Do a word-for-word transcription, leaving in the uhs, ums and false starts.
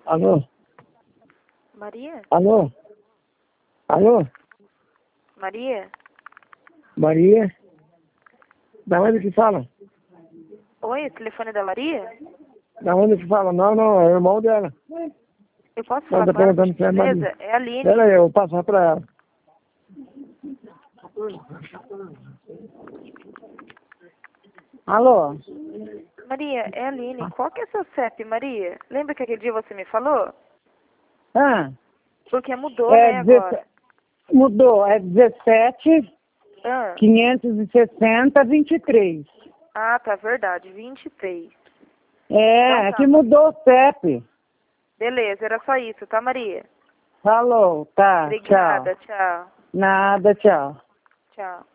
Alô? Maria? Alô? Alô? Maria? Maria? Da onde que fala? Oi, o telefone da Maria? Da onde que fala? Não, não, é o irmão dela. Eu posso Ela falar tá com ela, por perguntando se é Maria. gentileza? É a Aline. Pera aí, eu vou passar pra ela. Alô? Maria, é a Aline. Qual que é seu C E P, Maria? Lembra que aquele dia você me falou? Ah, Porque mudou, é né, dezessete, agora? mudou, é dezessete, Ah, quinhentos e sessenta, vinte e três. ah, tá, verdade, vinte e três. É, Então é tá, que mudou o C E P. beleza, era só isso, tá, Maria? Falou, tá, tchau. Obrigada, tchau. Nada, tchau. Tchau.